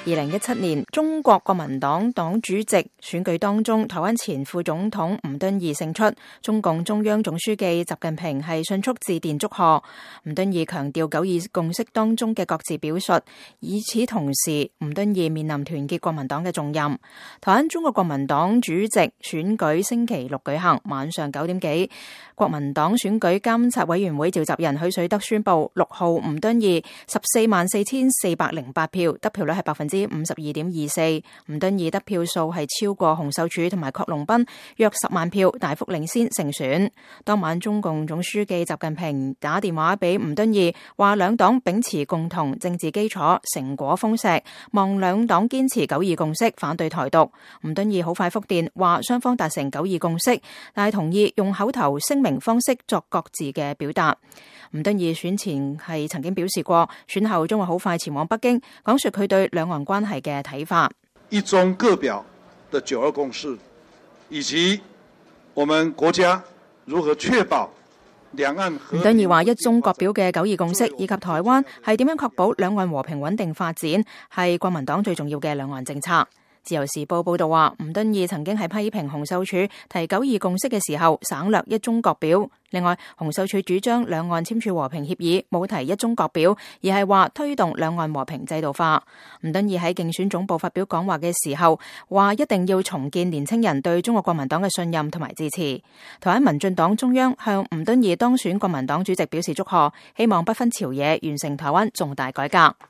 2017年中國國民黨黨主席選舉當中，台灣前副總統吳敦義勝出，中共中央總書記習近平係迅速致電祝賀。吳敦義強調九二共識當中嘅各自表述，與此同時，吳敦義面臨團結國民黨嘅重任。台灣中國國民黨主席選舉星期六舉行，晚上9點幾，國民黨選舉監察委員會召集人許水德宣布，6號吳敦義144408票，得票率係52.24%。吳敦義得票數係超過洪秀柱同埋郝龍斌約10萬票，大幅領先勝選。當晚中共總書記習近平打電話俾吳敦義，話兩黨秉持共同政治基礎，成果豐碩，望兩黨堅持九二共識，反對台獨。吳敦義好快覆電話雙方達成九二共識，但係同意用口頭聲明方式作各自嘅表達。吳敦義選前係曾經表示過，選後將會好快前往北京，講述佢對兩岸關係嘅睇法。 一中各表的九二共識，以及我們國家如何確保兩岸和平。 吳敦義話：一中各表嘅九二共識以及台灣係點樣確保兩岸和平穩定發展，係國民黨最重要嘅兩岸政策。自由時報報道話，吳敦義曾經係批評洪秀柱提九二共識嘅時候省略一中各表。另外，洪秀柱主張兩岸簽署和平協議，冇提一中各表，而係話推動兩岸和平制度化。吳敦義喺競選總部發表講話嘅時候，話一定要重建年輕人對中國國民黨嘅信任同埋支持。台灣民進黨中央向吳敦義當選國民黨主席表示祝賀，希望不分朝野完成台灣重大改革。